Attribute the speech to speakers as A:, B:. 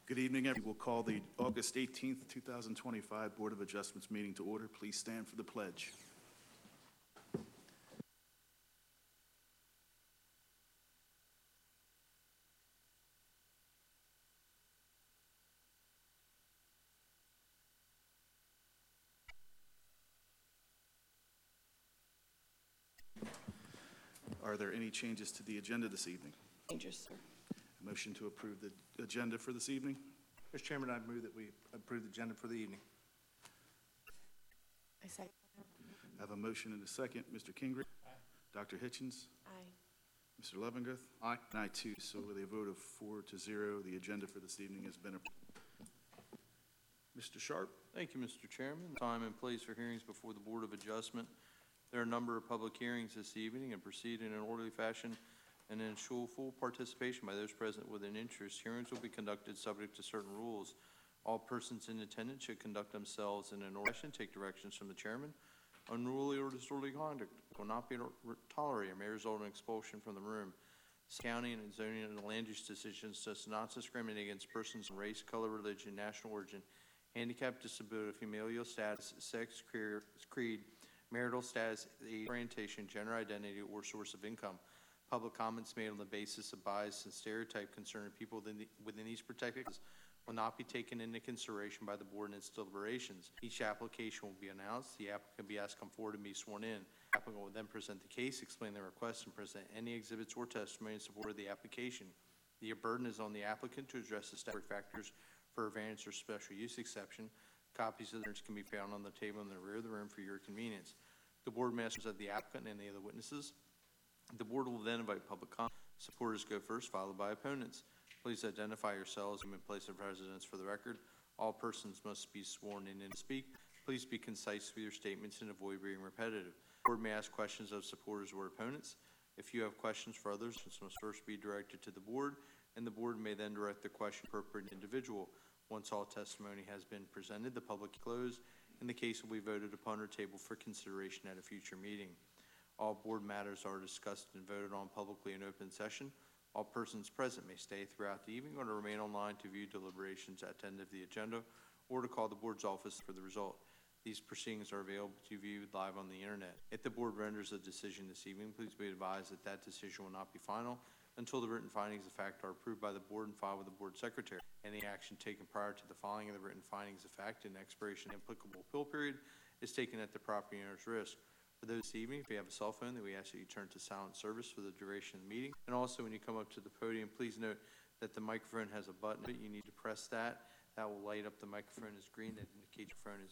A: Good evening, everyone. We'll call the August 18th, 2025 Board of Adjustments meeting to order. Please stand for the pledge. Are there any changes to the agenda this evening?
B: Changes, sir.
A: A motion to approve the agenda for this evening?
C: Mr. Chairman, I move that we approve the agenda for the evening.
B: I second.
A: I have a motion and a second. Mr. Kingrich? Aye. Dr. Hitchens?
B: Aye.
A: Mr. Levengoth?
C: Aye.
A: And I too. So with a vote of 4-0, the agenda for this evening has been approved. Mr. Sharp?
D: Thank you, Mr. Chairman. Time and place for hearings before the Board of Adjustment. There are a number of public hearings this evening and proceed in an orderly fashion and ensure full participation by those present with an interest. Hearings will be conducted subject to certain rules. All persons in attendance should conduct themselves in an orderly fashion, take directions from the chairman. Unruly or disorderly conduct will not be tolerated and may result in expulsion from the room. County and zoning and land use decisions does not discriminate against persons on race, color, religion, national origin, handicap, disability, familial status, sex, creed, marital status, age, orientation, gender identity, or source of income. Public comments made on the basis of bias and stereotype concerning people within these protected classes will not be taken into consideration by the board in its deliberations. Each application will be announced. The applicant will be asked to come forward and be sworn in. The applicant will then present the case, explain their request, and present any exhibits or testimony in support of the application. The burden is on the applicant to address the statutory factors for a variance or special use exception. Copies of the records can be found on the table in the rear of the room for your convenience. The board masters of the applicant and any other witnesses. The board will then invite public comment. Supporters go first, followed by opponents. Please identify yourselves and place of residence for the record. All persons must be sworn in and speak. Please be concise with your statements and avoid being repetitive. The board may ask questions of supporters or opponents. If you have questions for others, this must first be directed to the board, and the board may then direct the question to the appropriate individual. Once all testimony has been presented, the public is closed, and the case will be voted upon or tabled for consideration at a future meeting. All board matters are discussed and voted on publicly in open session. All persons present may stay throughout the evening or to remain online to view deliberations at the end of the agenda or to call the board's office for the result. These proceedings are available to view live on the internet. If the board renders a decision this evening, please be advised that that decision will not be final until the written findings of fact are approved by the board and filed with the board secretary. Any action taken prior to the filing of the written findings of fact and expiration of the applicable appeal period is taken at the property owner's risk. For those this evening, if you have a cell phone, then we ask that you turn to silent service for the duration of the meeting. And also, when you come up to the podium, please note that the microphone has a button. You need to press that. That will light up the microphone as green. That indicates your phone is